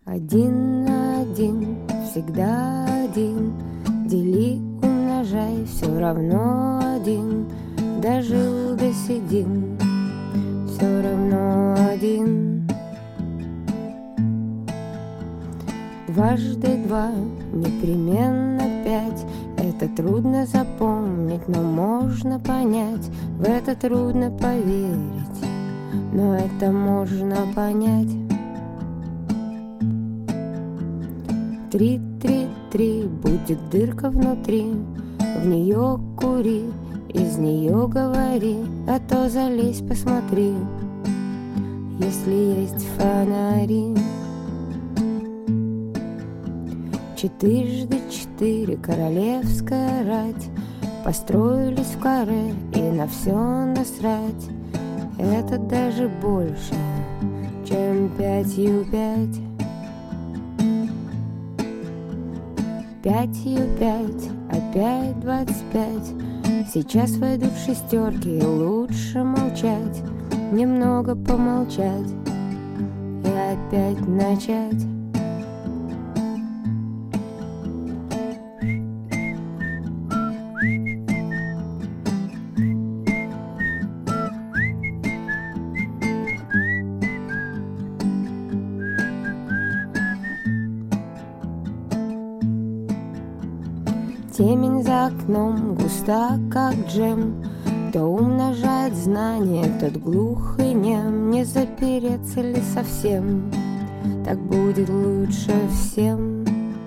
Один на один, всегда один. Дели, умножай, все равно один. Дожил до седин, все равно один. Дважды два, непременно пять. Это трудно запомнить, но можно понять. В это трудно поверить, но это можно понять. 3, 3, 3, будет дырка внутри. В нее кури, из нее говори, а то залезь, посмотри, если есть фонари. 4×4, королевская рать, построились в каре и на все насрать. Это даже больше, чем 5×5. 5×5, опять 25. Сейчас войдут шестерки, и лучше молчать, немного помолчать и опять начать. Темень за окном густа, как джем. Кто умножает знания, тот глух и нем. Не запереться ли совсем? Так будет лучше всем.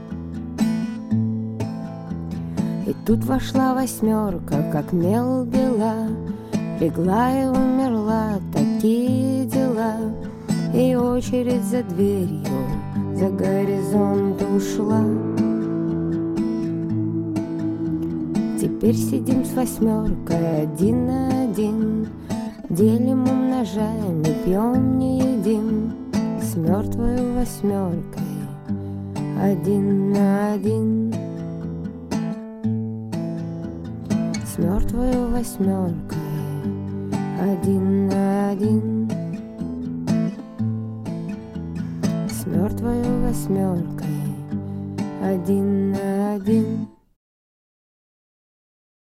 И тут вошла восьмерка, как мел бела. Легла и умерла, такие дела. И очередь за дверью, за горизонт ушла. Теперь сидим с восьмеркой один на один. Делим, умножаем, не пьем, не едим. С мертвой восьмеркой один на один. С мертвой восьмеркой один на один. С мертвой восьмеркой один на один.